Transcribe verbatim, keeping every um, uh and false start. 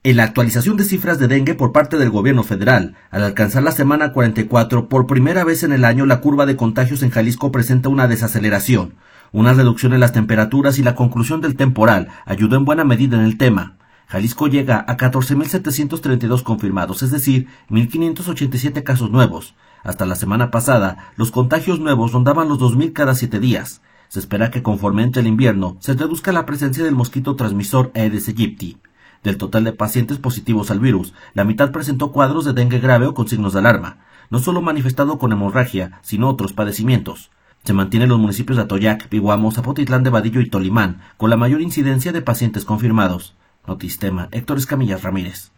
En la actualización de cifras de dengue por parte del gobierno federal, al alcanzar la semana cuarenta y cuatro, por primera vez en el año la curva de contagios en Jalisco presenta una desaceleración. Una reducción en las temperaturas y la conclusión del temporal ayudó en buena medida en el tema. Jalisco llega a catorce mil setecientos treinta y dos confirmados, es decir, mil quinientos ochenta y siete casos nuevos. Hasta la semana pasada, los contagios nuevos rondaban los dos mil cada siete días. Se espera que conforme entre el invierno, se reduzca la presencia del mosquito transmisor Aedes aegypti. Del total de pacientes positivos al virus, la mitad presentó cuadros de dengue grave o con signos de alarma, no solo manifestado con hemorragia, sino otros padecimientos. Se mantienen los municipios de Atoyac, Pihuamo, Zapotitlán de Vadillo y Tolimán, con la mayor incidencia de pacientes confirmados. Notistema, Héctor Escamillas Ramírez.